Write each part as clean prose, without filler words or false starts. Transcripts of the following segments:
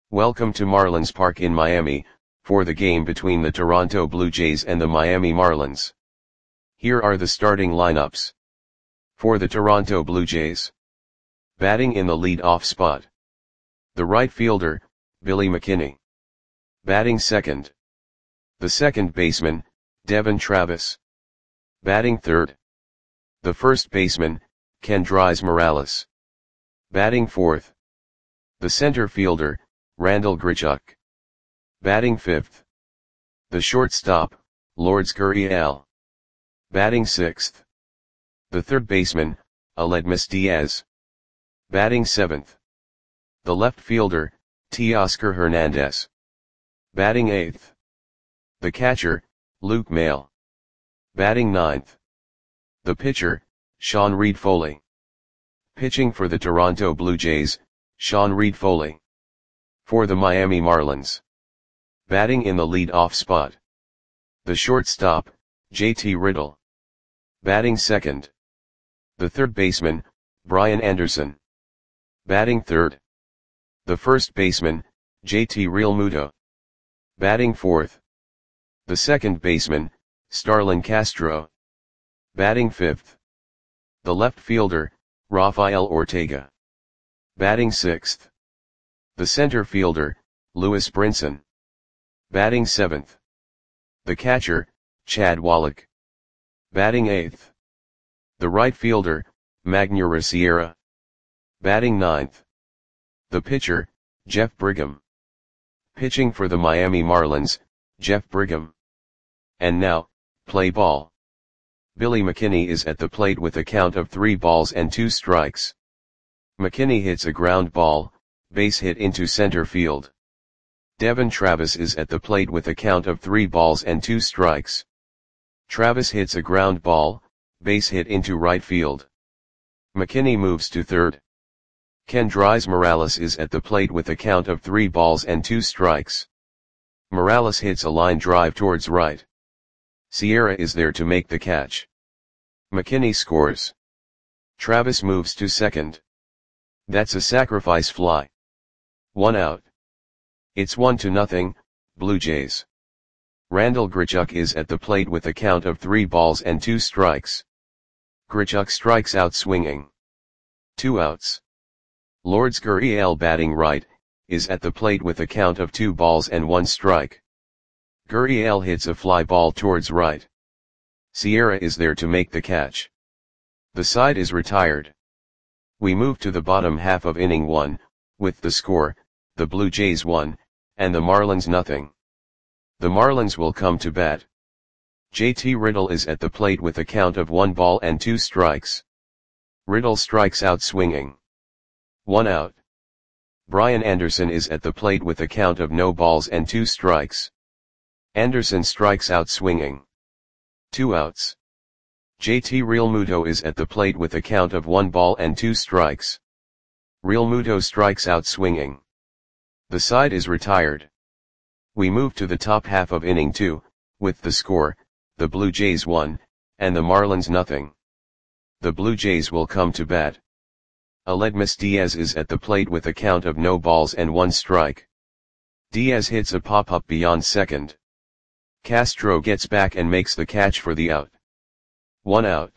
Welcome to Marlins Park in Miami, for the game between the Toronto Blue Jays and the Miami Marlins. Here are the starting lineups. For the Toronto Blue Jays. Batting in the lead-off spot. The right fielder, Billy McKinney. Batting second. The second baseman, Devon Travis. Batting third. The first baseman, Kendrys Morales. Batting fourth. The center fielder, Randal Grichuk. Batting fifth. The shortstop, Lourdes Gurriel. Batting sixth. The third baseman, Aledmys Diaz. Batting seventh. The left fielder, Teoscar Hernandez. Batting eighth. The catcher, Luke Maile. Batting ninth. The pitcher, Sean Reid-Foley. Pitching for the Toronto Blue Jays, Sean Reid-Foley. For the Miami Marlins. Batting in the lead-off spot. The shortstop, JT Riddle. Batting second. The third baseman, Brian Anderson. Batting third. The first baseman, JT Realmuto. Batting fourth. The second baseman, Starlin Castro. Batting fifth. The left fielder, Rafael Ortega. Batting sixth. The center fielder, Lewis Brinson. Batting seventh. The catcher, Chad Wallach. Batting eighth. The right fielder, Magneuris Sierra. Batting ninth. The pitcher, Jeff Brigham. Pitching for the Miami Marlins, Jeff Brigham. And now, play ball. Billy McKinney is at the plate with a count of 3 balls and 2 strikes. McKinney hits a ground ball, base hit into center field. Devon Travis is at the plate with a count of 3 balls and 2 strikes. Travis hits a ground ball, base hit into right field. McKinney moves to third. Kendrys Morales is at the plate with a count of 3 balls and 2 strikes. Morales hits a line drive towards right. Sierra is there to make the catch. McKinney scores. Travis moves to second. That's a sacrifice fly. 1 out. It's 1-0, Blue Jays. Randal Grichuk is at the plate with a count of 3 balls and 2 strikes. Grichuk strikes out swinging. 2 outs. Lourdes Gurriel batting right, is at the plate with a count of 2 balls and 1 strike. Gurriel hits a fly ball towards right. Sierra is there to make the catch. The side is retired. We move to the bottom half of inning 1, with the score, the Blue Jays 1, and the Marlins 0. The Marlins will come to bat. JT Riddle is at the plate with a count of 1 ball and 2 strikes. Riddle strikes out swinging. 1 out. Brian Anderson is at the plate with a count of no balls and 2 strikes. Anderson strikes out swinging. 2 outs. JT Realmuto is at the plate with a count of 1 ball and 2 strikes. Realmuto strikes out swinging. The side is retired. We move to the top half of inning 2, with the score, the Blue Jays 1, and the Marlins 0. The Blue Jays will come to bat. Aledmys Diaz is at the plate with a count of no balls and 1 strike. Diaz hits a pop-up beyond second. Castro gets back and makes the catch for the out. 1 out.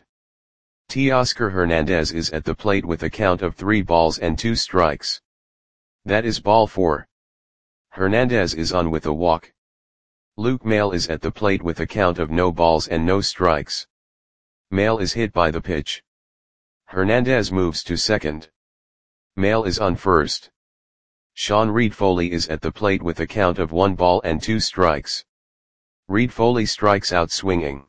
Teoscar Hernandez is at the plate with a count of 3 balls and 2 strikes. That is ball 4. Hernandez is on with a walk. Luke Maile is at the plate with a count of no balls and no strikes. Maile is hit by the pitch. Hernandez moves to second. Maile is on first. Sean Reid-Foley is at the plate with a count of 1 ball and 2 strikes. Reid-Foley strikes out swinging.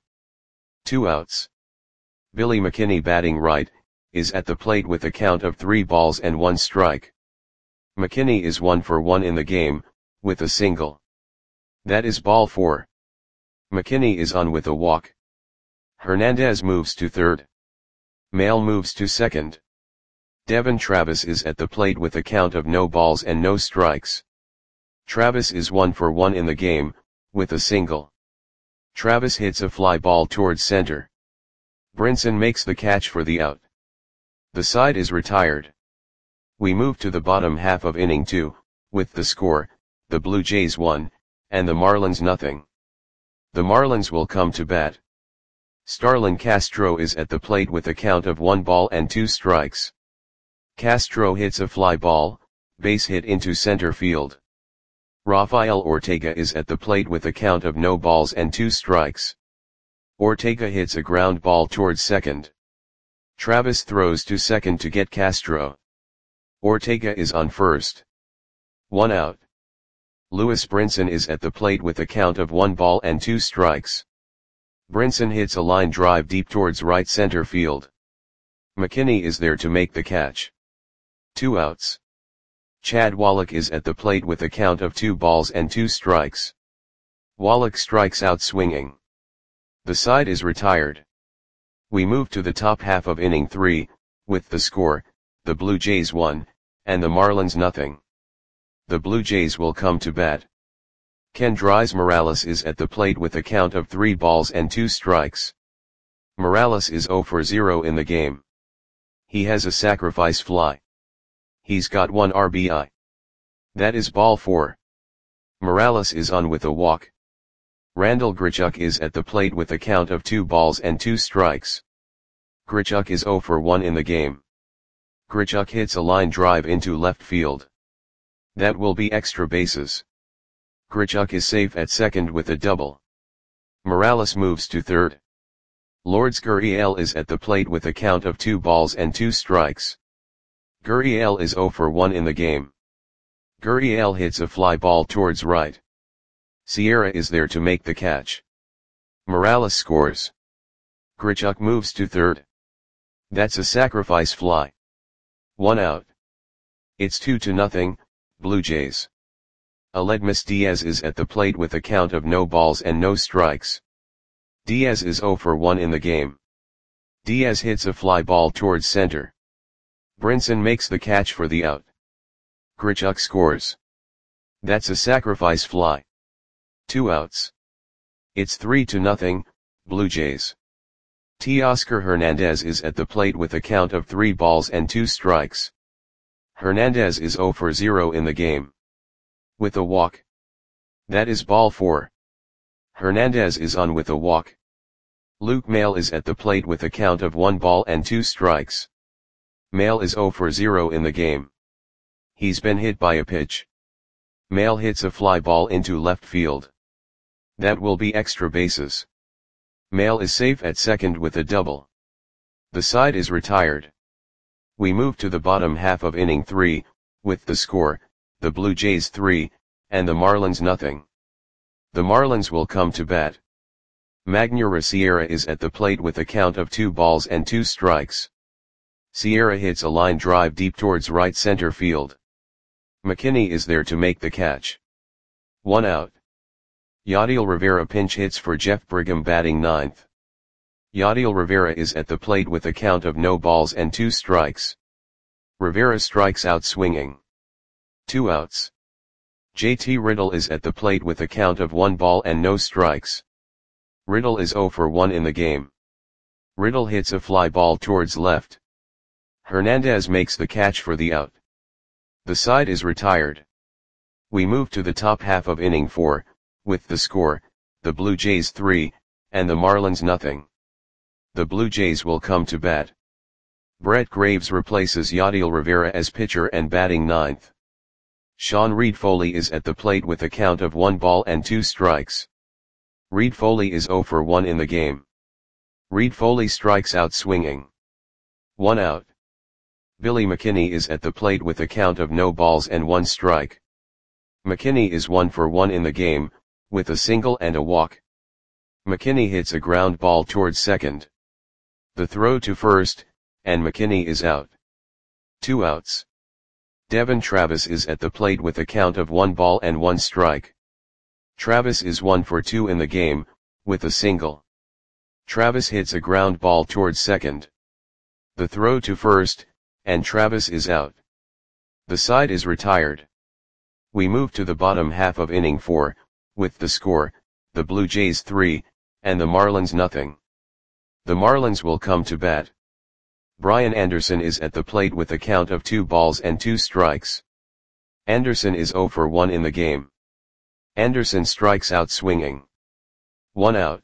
2 outs. Billy McKinney batting right, is at the plate with a count of 3 balls and 1 strike. McKinney is 1 for 1 in the game, with a single. That is ball 4. McKinney is on with a walk. Hernandez moves to third. Maile moves to second. Devon Travis is at the plate with a count of no balls and no strikes. Travis is 1 for 1 in the game, with a single. Travis hits a fly ball towards center. Brinson makes the catch for the out. The side is retired. We move to the bottom half of inning 2, With the score, the Blue Jays 1, and the Marlins nothing. The Marlins will come to bat. Starlin Castro is at the plate with a count of 1 ball and 2 strikes. Castro hits a fly ball, base hit into center field. Rafael Ortega is at the plate with a count of no balls and 2 strikes. Ortega hits a ground ball towards second. Travis throws to second to get Castro. Ortega is on first. 1 out. Lewis Brinson is at the plate with a count of 1 ball and 2 strikes. Brinson hits a line drive deep towards right center field. McKinney is there to make the catch. 2 outs. Chad Wallach is at the plate with a count of 2 balls and 2 strikes. Wallach strikes out swinging. The side is retired. We move to the top half of inning 3, with the score, the Blue Jays 1, and the Marlins nothing. The Blue Jays will come to bat. Kendrys Morales is at the plate with a count of 3 balls and 2 strikes. Morales is 0 for 0 in the game. He has a sacrifice fly. He's got 1 RBI. That is ball 4. Morales is on with a walk. Randal Grichuk is at the plate with a count of 2 balls and 2 strikes. Grichuk is 0 for 1 in the game. Grichuk hits a line drive into left field. That will be extra bases. Grichuk is safe at second with a double. Morales moves to third. Lourdes Gurriel is at the plate with a count of 2 balls and 2 strikes. Gurriel is 0 for 1 in the game. Gurriel hits a fly ball towards right. Sierra is there to make the catch. Morales scores. Grichuk moves to third. That's a sacrifice fly. 1 out. It's 2-0, Blue Jays. Aledmys Diaz is at the plate with a count of no balls and no strikes. Diaz is 0 for 1 in the game. Diaz hits a fly ball towards center. Brinson makes the catch for the out. Grichuk scores. That's a sacrifice fly. 2 outs. It's 3-0, Blue Jays. Teoscar Hernandez is at the plate with a count of 3 balls and 2 strikes. Hernandez is 0 for 0 in the game. With a walk. That is ball 4. Hernandez is on with a walk. Luke Maile is at the plate with a count of 1 ball and 2 strikes. Maile is 0 for 0 in the game. He's been hit by a pitch. Maile hits a fly ball into left field. That will be extra bases. Maile is safe at second with a double. The side is retired. We move to the bottom half of inning 3, with the score, the Blue Jays 3, and the Marlins nothing. The Marlins will come to bat. Magneuris Sierra is at the plate with a count of 2 balls and 2 strikes. Sierra hits a line drive deep towards right center field. McKinney is there to make the catch. 1 out. Yadiel Rivera pinch hits for Jeff Brigham batting ninth. Yadiel Rivera is at the plate with a count of no balls and 2 strikes. Rivera strikes out swinging. 2 outs. JT Riddle is at the plate with a count of 1 ball and no strikes. Riddle is 0 for 1 in the game. Riddle hits a fly ball towards left. Hernandez makes the catch for the out. The side is retired. We move to the top half of inning 4, with the score, the Blue Jays 3, and the Marlins nothing. The Blue Jays will come to bat. Brett Graves replaces Yadiel Rivera as pitcher and batting ninth. Sean Reed Foley is at the plate with a count of 1 ball and 2 strikes. Reed Foley is 0 for 1 in the game. Reed Foley strikes out swinging. 1 out. Billy McKinney is at the plate with a count of no balls and 1 strike. McKinney is 1 for 1 in the game, with a single and a walk. McKinney hits a ground ball towards second. The throw to first, and McKinney is out. 2 outs. Devon Travis is at the plate with a count of 1 ball and 1 strike. Travis is 1 for 2 in the game, with a single. Travis hits a ground ball towards second. The throw to first, and Travis is out. The side is retired. We move to the bottom half of inning 4, with the score, the Blue Jays 3, and the Marlins nothing. The Marlins will come to bat. Brian Anderson is at the plate with a count of 2 balls and 2 strikes. Anderson is 0 for 1 in the game. Anderson strikes out swinging. 1 out.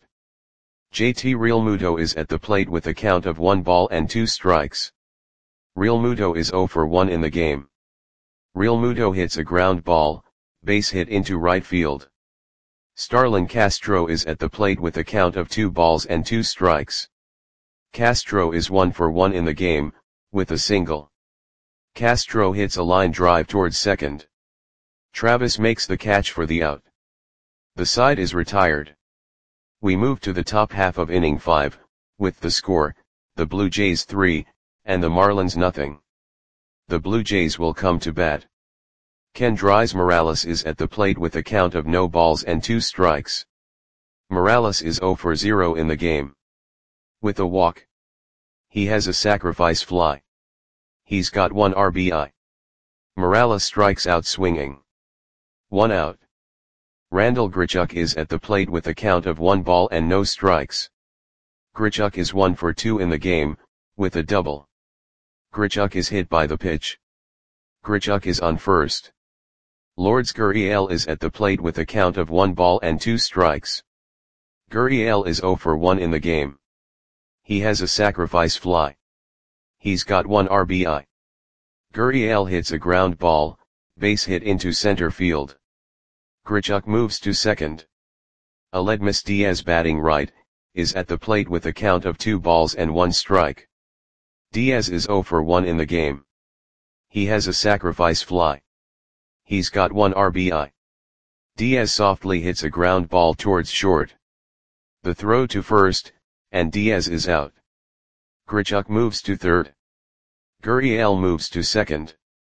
JT Realmuto is at the plate with a count of 1 ball and 2 strikes. Realmuto is 0 for 1 in the game. Realmuto hits a ground ball, base hit into right field. Starlin Castro is at the plate with a count of 2 balls and 2 strikes. Castro is 1 for 1 in the game, with a single. Castro hits a line drive towards second. Travis makes the catch for the out. The side is retired. We move to the top half of inning 5, with the score, the Blue Jays 3, and the Marlins nothing. The Blue Jays will come to bat. Kendrys Morales is at the plate with a count of no balls and 2 strikes. Morales is 0 for 0 in the game. With a walk. He has a sacrifice fly. He's got 1 RBI. Morales strikes out swinging. 1 out. Randal Grichuk is at the plate with a count of 1 ball and no strikes. Grichuk is 1 for 2 in the game, with a double. Grichuk is hit by the pitch. Grichuk is on first. Lourdes Gurriel is at the plate with a count of 1 ball and 2 strikes. Gurriel is 0 for 1 in the game. He has a sacrifice fly. He's got 1 RBI. Gurriel hits a ground ball, base hit into center field. Grichuk moves to second. Aledmys Diaz batting right, is at the plate with a count of 2 balls and 1 strike. Diaz is 0 for 1 in the game. He has a sacrifice fly. He's got 1 RBI. Diaz softly hits a ground ball towards short. The throw to first, and Diaz is out. Grichuk moves to third. Gurriel moves to second.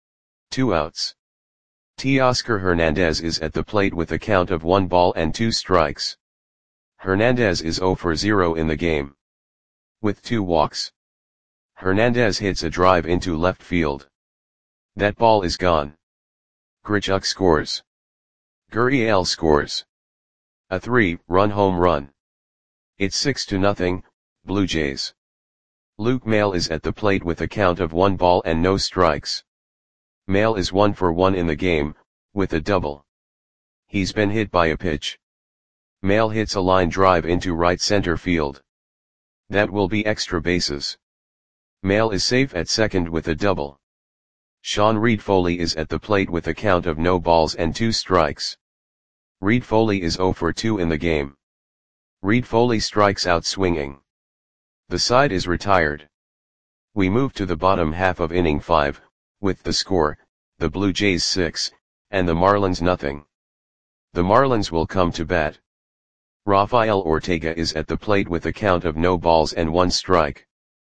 2 outs. Teoscar Hernandez is at the plate with a count of 1 ball and 2 strikes. Hernandez is 0 for 0 in the game. With 2 walks. Hernandez hits a drive into left field. That ball is gone. Grichuk scores. Gurriel scores. A 3-run home run. It's 6-0, Blue Jays. Luke Maile is at the plate with a count of 1 ball and no strikes. Maile is 1 for 1 in the game, with a double. He's been hit by a pitch. Maile hits a line drive into right center field. That will be extra bases. Maile is safe at second with a double. Sean Reid-Foley is at the plate with a count of no balls and 2 strikes. Reid-Foley is 0 for 2 in the game. Reid-Foley strikes out swinging. The side is retired. We move to the bottom half of inning 5, with the score, the Blue Jays 6, and the Marlins nothing. The Marlins will come to bat. Rafael Ortega is at the plate with a count of no balls and 1 strike.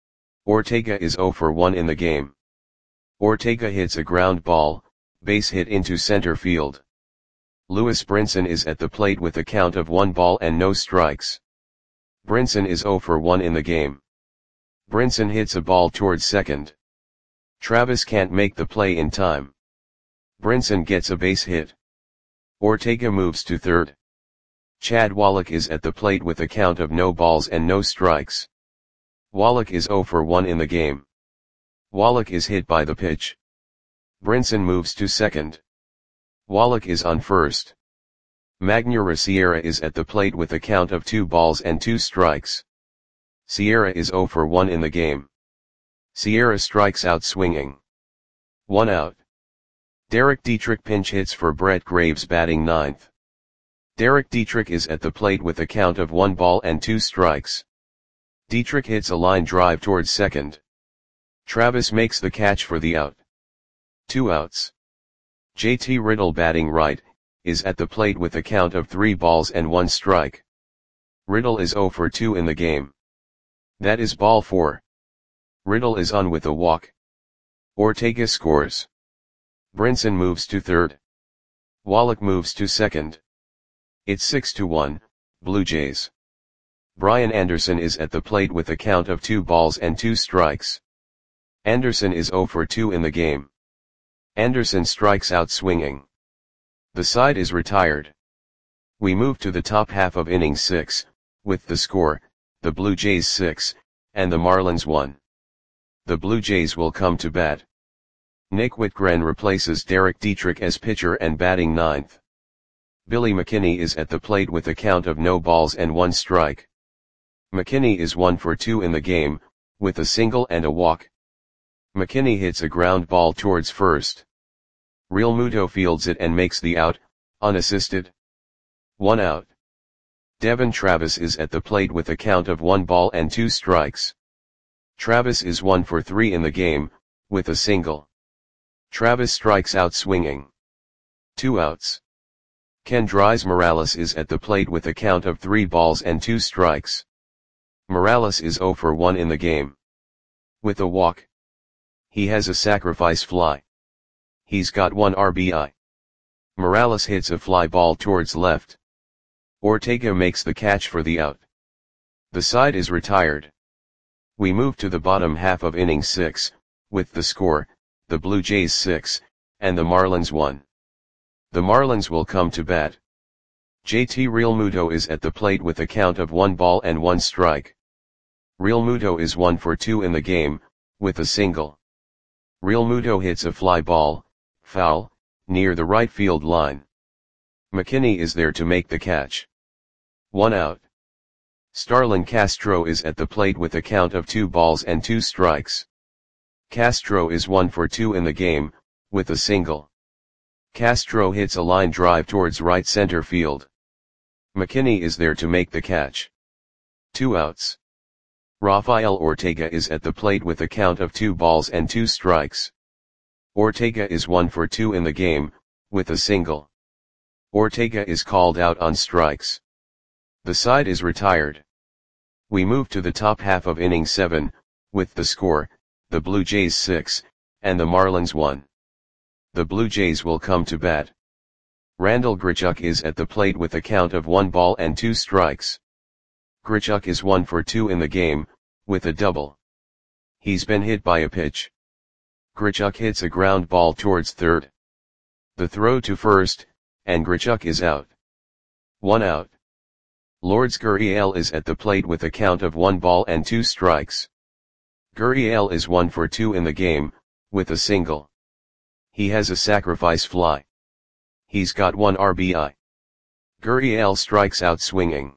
Ortega is 0 for 1 in the game. Ortega hits a ground ball, base hit into center field. Lewis Brinson is at the plate with a count of 1 ball and no strikes. Brinson is 0 for 1 in the game. Brinson hits a ball towards second. Travis can't make the play in time. Brinson gets a base hit. Ortega moves to third. Chad Wallach is at the plate with a count of no balls and no strikes. Wallach is 0 for 1 in the game. Wallach is hit by the pitch. Brinson moves to second. Wallach is on first. Magneuris Sierra is at the plate with a count of 2 balls and 2 strikes. Sierra is 0 for 1 in the game. Sierra strikes out swinging. 1 out. Derek Dietrich pinch hits for Brett Graves batting ninth. Derek Dietrich is at the plate with a count of 1 ball and 2 strikes. Dietrich hits a line drive towards second. Travis makes the catch for the out. 2 outs. JT Riddle batting right, is at the plate with a count of 3 balls and 1 strike. Riddle is 0 for 2 in the game. That is ball 4. Riddle is on with a walk. Ortega scores. Brinson moves to third. Wallach moves to second. It's 6-1, Blue Jays. Brian Anderson is at the plate with a count of 2 balls and 2 strikes. Anderson is 0 for 2 in the game. Anderson strikes out swinging. The side is retired. We move to the top half of inning 6, with the score, the Blue Jays 6, and the Marlins 1. The Blue Jays will come to bat. Nick Whitgren replaces Derek Dietrich as pitcher and batting ninth. Billy McKinney is at the plate with a count of no balls and one strike. McKinney is 1 for 2 in the game, with a single and a walk. McKinney hits a ground ball towards first. Real Muto fields it and makes the out, unassisted. 1 out. Devin Travis is at the plate with a count of 1 ball and 2 strikes. Travis is 1 for 3 in the game, with a single. Travis strikes out swinging. 2 outs. Kendrys Morales is at the plate with a count of 3 balls and 2 strikes. Morales is 0 for 1 in the game. With a walk. He has a sacrifice fly. He's got 1 RBI. Morales hits a fly ball towards left. Ortega makes the catch for the out. The side is retired. We move to the bottom half of inning 6, with the score, the Blue Jays 6, and the Marlins 1. The Marlins will come to bat. JT Realmuto is at the plate with a count of 1 ball and 1 strike. Realmuto is 1 for 2 in the game, with a single. Realmuto hits a fly ball, foul, near the right field line. McKinney is there to make the catch. 1 out. Starlin Castro is at the plate with a count of 2 balls and 2 strikes. Castro is 1 for 2 in the game, with a single. Castro hits a line drive towards right center field. McKinney is there to make the catch. 2 outs. Rafael Ortega is at the plate with a count of 2 balls and 2 strikes. Ortega is 1 for 2 in the game, with a single. Ortega is called out on strikes. The side is retired. We move to the top half of inning 7, with the score, the Blue Jays 6, and the Marlins 1. The Blue Jays will come to bat. Randal Grichuk is at the plate with a count of 1 ball and 2 strikes. Grichuk is 1 for 2 in the game, with a double. He's been hit by a pitch. Grichuk hits a ground ball towards third. The throw to first, and Grichuk is out. 1 out. Lourdes Gurriel is at the plate with a count of 1 ball and 2 strikes. Gurriel is 1 for 2 in the game, with a single. He has a sacrifice fly. He's got 1 RBI. Gurriel strikes out swinging.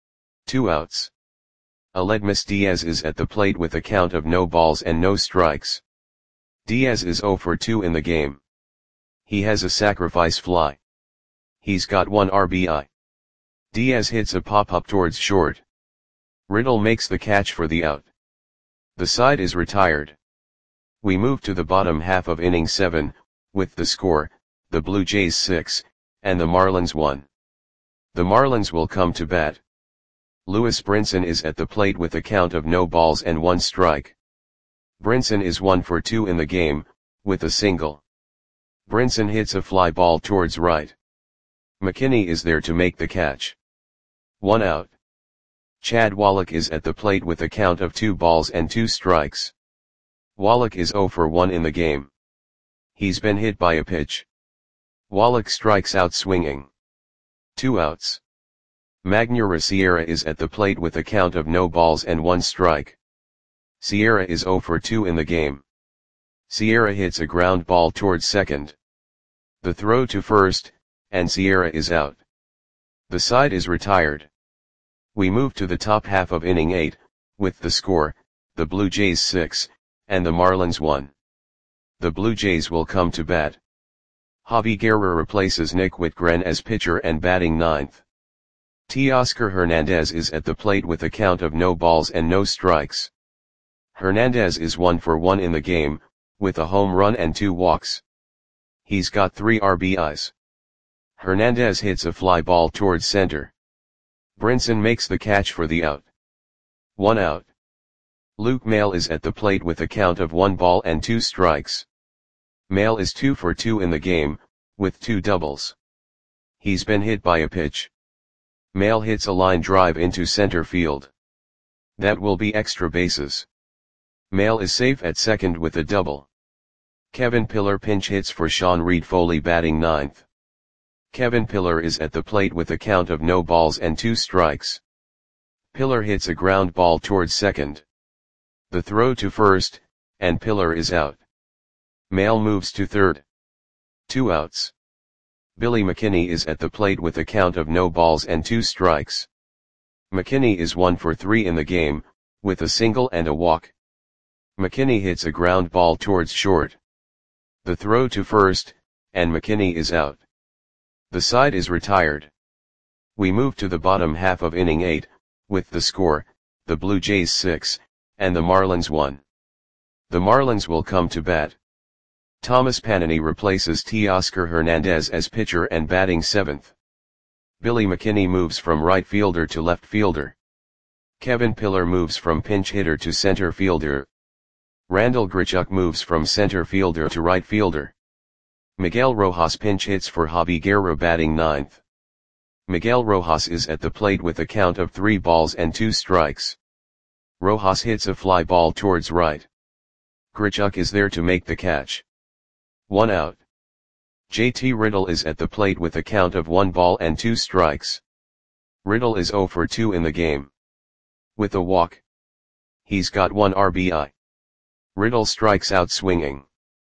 2 outs. Aledmys Diaz is at the plate with a count of no balls and no strikes. Diaz is 0 for 2 in the game. He has a sacrifice fly. He's got 1 RBI. Diaz hits a pop-up towards short. Riddle makes the catch for the out. The side is retired. We move to the bottom half of inning 7, with the score, the Blue Jays 6, and the Marlins 1. The Marlins will come to bat. Lewis Brinson is at the plate with a count of no balls and 1 strike. Brinson is 1 for 2 in the game, with a single. Brinson hits a fly ball towards right. McKinney is there to make the catch. 1 out. Chad Wallach is at the plate with a count of 2 balls and 2 strikes. Wallach is 0 for 1 in the game. He's been hit by a pitch. Wallach strikes out swinging. 2 outs. Magneuris Sierra is at the plate with a count of no balls and 1 strike. Sierra is 0 for 2 in the game. Sierra hits a ground ball towards second. The throw to first, and Sierra is out. The side is retired. We move to the top half of inning 8, with the score, the Blue Jays 6, and the Marlins 1. The Blue Jays will come to bat. Javi Guerra replaces Nick Whitgren as pitcher and batting ninth. Teoscar Hernandez is at the plate with a count of no balls and no strikes. Hernandez is 1 for 1 in the game, with a home run and 2 walks. He's got 3 RBIs. Hernandez hits a fly ball towards center. Brinson makes the catch for the out. 1 out. Luke Maile is at the plate with a count of 1 ball and 2 strikes. Maile is 2 for 2 in the game, with 2 doubles. He's been hit by a pitch. Maile hits a line drive into center field. That will be extra bases. Maile is safe at second with a double. Kevin Pillar pinch hits for Sean Reed-Foley batting ninth. Kevin Pillar is at the plate with a count of no balls and 2 strikes. Pillar hits a ground ball towards second. The throw to first, and Pillar is out. Maile moves to third. 2 outs. Billy McKinney is at the plate with a count of no balls and 2 strikes. McKinney is 1 for 3 in the game, with a single and a walk. McKinney hits a ground ball towards short. The throw to first, and McKinney is out. The side is retired. We move to the bottom half of inning 8, with the score, the Blue Jays 6, and the Marlins 1. The Marlins will come to bat. Thomas Panini replaces Teoscar Hernandez as pitcher and batting 7th. Billy McKinney moves from right fielder to left fielder. Kevin Pillar moves from pinch hitter to center fielder. Randal Grichuk moves from center fielder to right fielder. Miguel Rojas pinch hits for Javi Guerra batting 9th. Miguel Rojas is at the plate with a count of 3 balls and 2 strikes. Rojas hits a fly ball towards right. Grichuk is there to make the catch. 1 out. JT Riddle is at the plate with a count of 1 ball and 2 strikes. Riddle is 0 for 2 in the game. With a walk. He's got 1 RBI. Riddle strikes out swinging.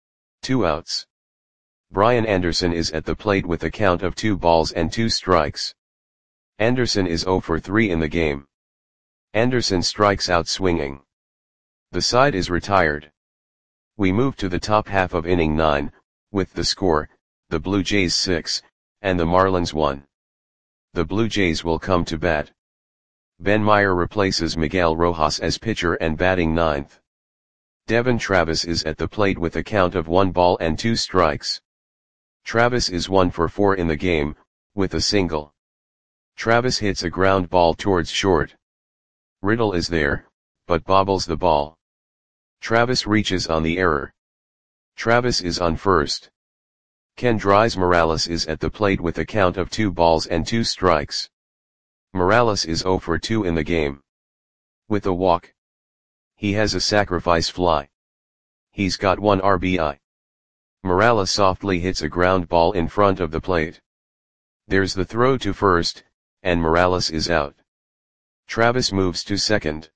2 outs. Brian Anderson is at the plate with a count of 2 balls and 2 strikes. Anderson is 0 for 3 in the game. Anderson strikes out swinging. The side is retired. We move to the top half of inning 9, with the score, the Blue Jays 6, and the Marlins 1. The Blue Jays will come to bat. Ben Meyer replaces Miguel Rojas as pitcher and batting 9th. Devon Travis is at the plate with a count of 1 ball and 2 strikes. Travis is 1 for 4 in the game, with a single. Travis hits a ground ball towards short. Riddle is there, but bobbles the ball. Travis reaches on the error. Travis is on first. Kendrys Morales is at the plate with a count of 2 balls and 2 strikes. Morales is 0 for 2 in the game. With a walk. He has a sacrifice fly. He's got 1 RBI. Morales softly hits a ground ball in front of the plate. There's the throw to first, and Morales is out. Travis moves to second.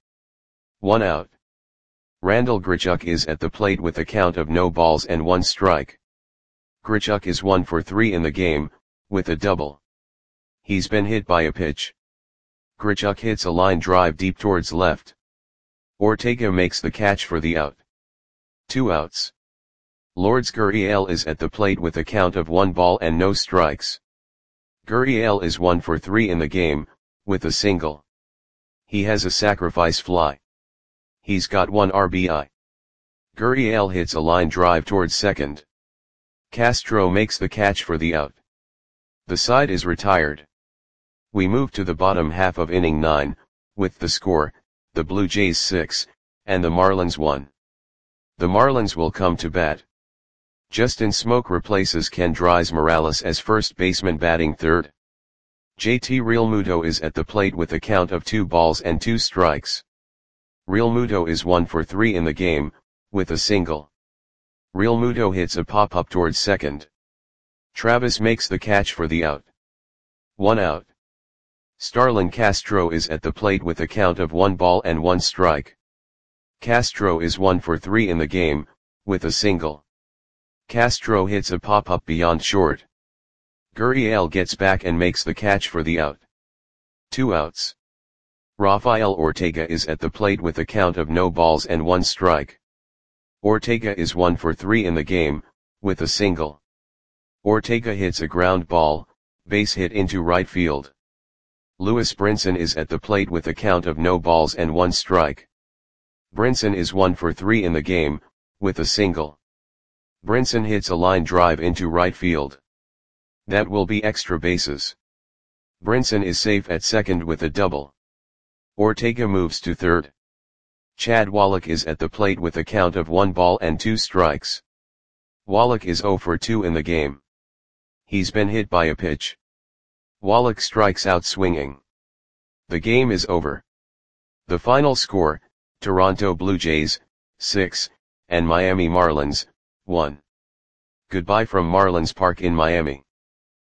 1 out. Randal Grichuk is at the plate with a count of no balls and 1 strike. Grichuk is 1 for 3 in the game, with a double. He's been hit by a pitch. Grichuk hits a line drive deep towards left. Ortega makes the catch for the out. 2 outs. Lourdes Gurriel is at the plate with a count of 1 ball and no strikes. Gurriel is 1 for 3 in the game, with a single. He has a sacrifice fly. He's got 1 RBI. Gurriel hits a line drive towards second. Castro makes the catch for the out. The side is retired. We move to the bottom half of inning 9, with the score, the Blue Jays 6, and the Marlins 1. The Marlins will come to bat. Justin Smoke replaces Kendrys Morales as first baseman batting 3rd. JT Realmuto is at the plate with a count of 2 balls and 2 strikes. Realmuto is 1 for 3 in the game, with a single. Realmuto hits a pop-up towards second. Travis makes the catch for the out. 1 out. Starlin Castro is at the plate with a count of 1 ball and 1 strike. Castro is 1 for 3 in the game, with a single. Castro hits a pop-up beyond short. Gurriel gets back and makes the catch for the out. 2 outs. Rafael Ortega is at the plate with a count of no balls and 1 strike. Ortega is 1 for 3 in the game, with a single. Ortega hits a ground ball, base hit into right field. Lewis Brinson is at the plate with a count of no balls and 1 strike. Brinson is 1 for 3 in the game, with a single. Brinson hits a line drive into right field. That will be extra bases. Brinson is safe at second with a double. Ortega moves to third. Chad Wallach is at the plate with a count of 1 ball and 2 strikes. Wallach is 0 for 2 in the game. He's been hit by a pitch. Wallach strikes out swinging. The game is over. The final score, Toronto Blue Jays, 6, and Miami Marlins, 1. Goodbye from Marlins Park in Miami.